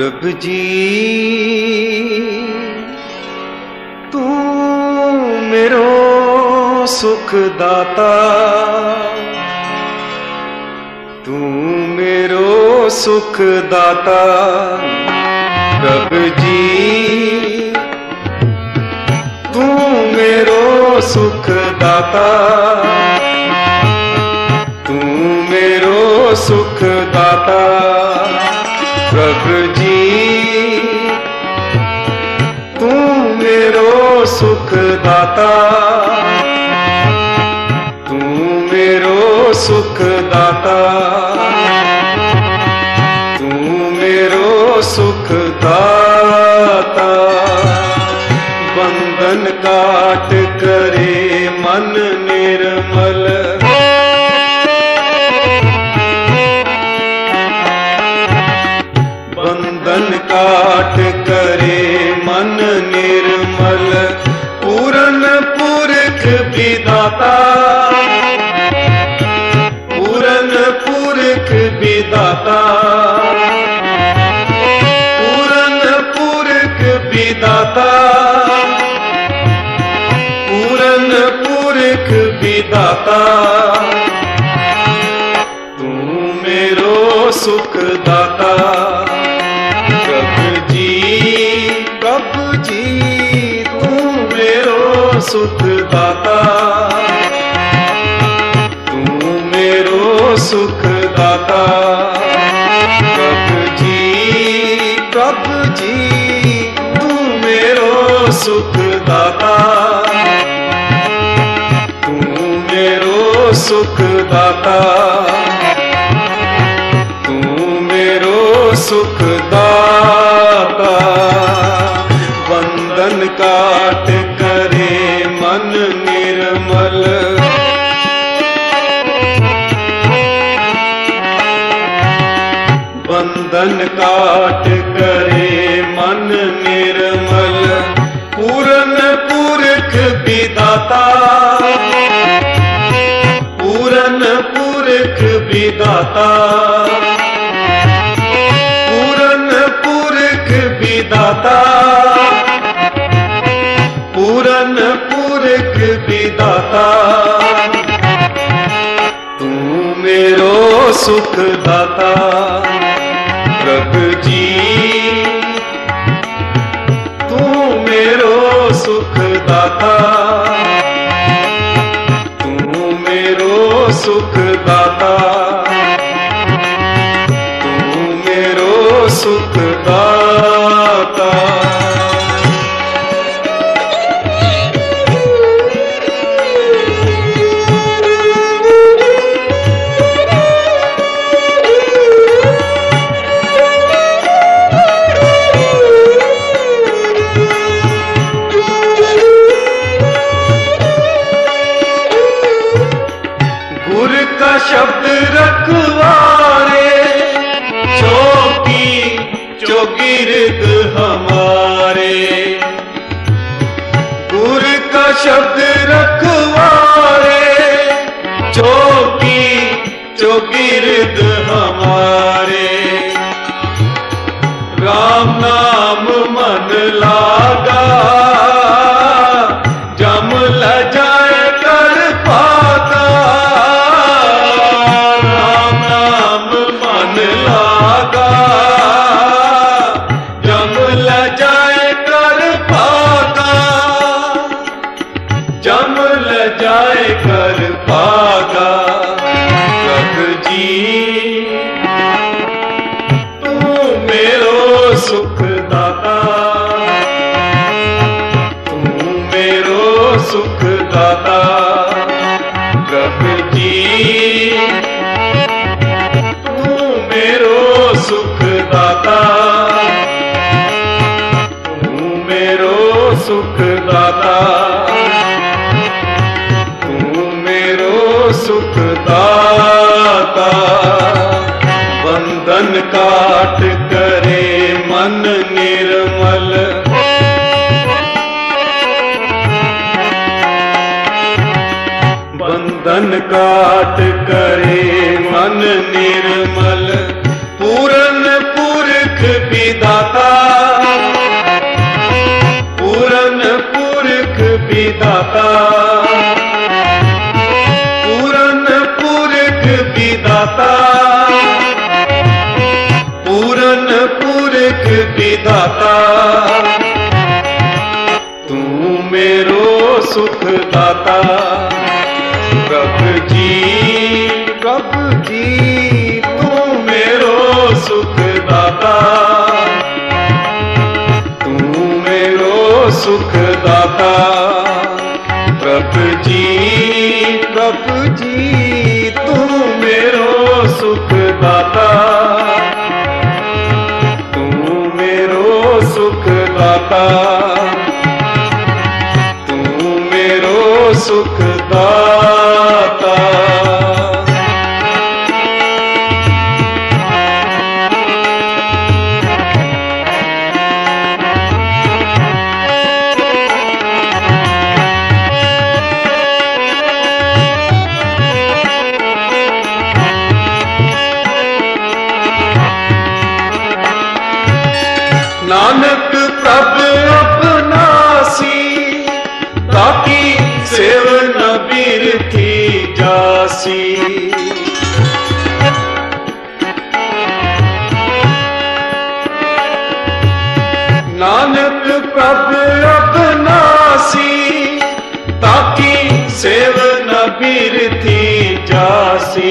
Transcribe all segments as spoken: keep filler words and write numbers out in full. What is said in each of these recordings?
प्रभु जी तू मेरो सुख दाता, तू मेरो सुख दाता। प्रभु जी तू मेरो सुख दाता, तू मेरो सुख दाता। प्रभु जी तू मेरो सुख दाता, तू मेरो सुख दाता, तू मेरो सुख दाता। बंधन काट करे मन निर्मल, बंधन काट करे मन निर्मल। पूरन पुरख विदाता, पूरन पुरख विदाता, पूरन पुरख विदाता, पूरन पुरख विदाता। तू मेरो सुख दाता। प्रभु जी प्रभु जी तू मेरो सुख दाता, तू मेरो सुख दाता। प्रभु जी प्रभु जी तू मेरो सुख दाता, तू मेरो सुख दाता, तू मेरो सुख दाता। बंधन काट करे मन निर्मल, बंधन काट करे मन निर्मल। पूरन पुरख विदाता, पूरन पुरख विदाता, पूरन पुरख विदाता, पूरन पुरख विदाता। तू मेरो सुख दाता। प्रभु जी तू मेरो सुख दाता, तू मेरो सुख दाता, तू मेरो सुख दाता। शब्द रखवारे चौकी चौगिर्द हमारे, गुरु का शब्द रखवारे चौकी चौगिर्द हमारे। राम नाम मन लागा जम ल जाए कर पाता, जाए कर पागा। प्रभु जी तू मेरो सुख दाता, तू मेरो सुख दाता। प्रभु जी तू मेरो सुख दाता, तू मेरो सुख दाता, सुख दाता। बंधन काट करे मन निर्मल, बंधन काट करे मन निर्मल। पूरन पुरख भी विदाता, पूरन पुरख विदाता, पूरन पुरख विदाता, पूरन पुरख विदाता, तू मेरो सुख दाता। प्रभु जी प्रभु जी तू मेरो सुख दाता, तू मेरो सुख दाता। प्रभु जी प्रभु जी तू मेरो सुख दाता, तू मेरो सुख दाता, तू मेरो सुख दाता। नानक प्रभ अपनासी, ताकि सेवन बिरथी जासी। नानक प्रभ अपनासी, ताकि सेवन बिरथी जासी।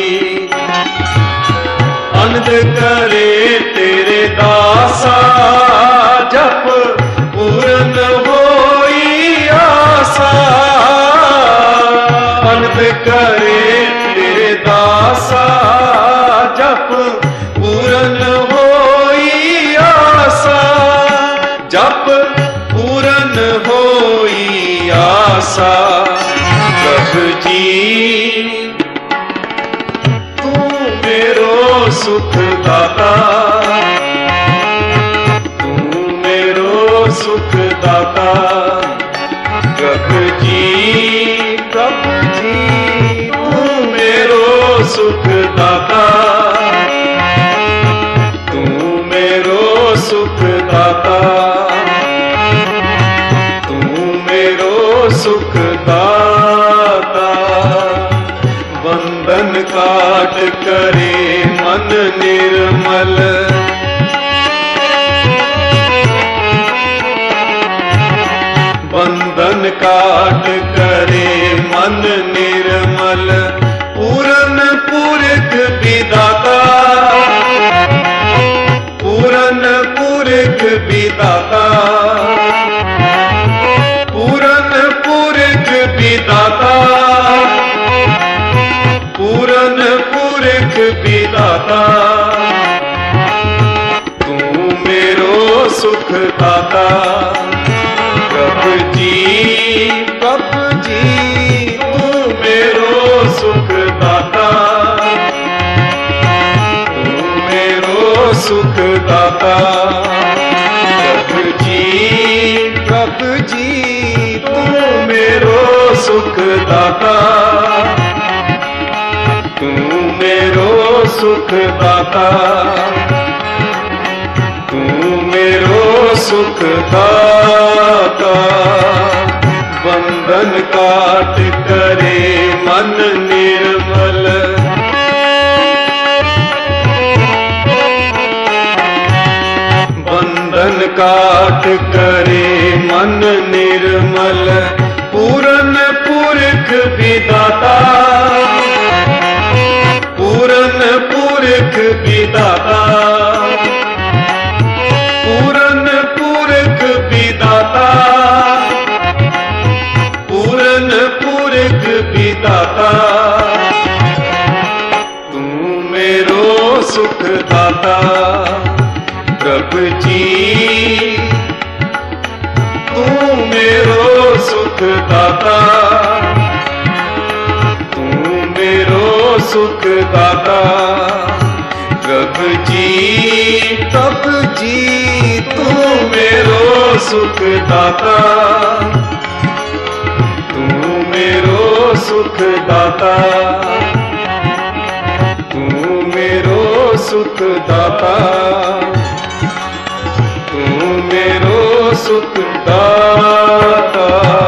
अनंद करे तेरे दासा, जप पूरन होई आसा। अनंद करे तेरे दासा, जप पूरन होई आसा। जप पूरन होई आसा। प्रभु जी तू मेरो सुख दाता, तू मेरो सुख दाता। प्रभु जी प्रभु जी तू मेरो सुख दाता, तू मेरो सुख दाता, तू मेरो सुख दाता। बंधन काट करे मन निर्मल, बंधन काट करे मन निर्मल। पूरन पुरख विदाता, पूरन पुरख विदाता, पूरन पुरख विदाता, पूरन पुरख विदाता। तू मेरो सुख दाता। प्रभु जी प्रभु जी तू मेरो सुख दाता, तू मेरो सुख दाता। प्रभु जी प्रभु जी तू मेरो सुख दाता, तू मेरो सुख दाता, तू मेरो सुख दाता। बंधन काट करे मन निर्मल, बंधन काट करे मन निर्मल। पूरन पुरख विदाता, पूरन पुरख विदाता, पूरन पुरख विदाता, पूरन पुरख विदाता। तू मेरो सुख दाता। प्रभु जी तू मेरो सुख दाता, तू मेरो सुख दाता। प्रभु जी प्रभु जी तू मेरो सुख दाता, तू मेरो सुख दाता, तू मेरो सुख दाता। सुख दाता।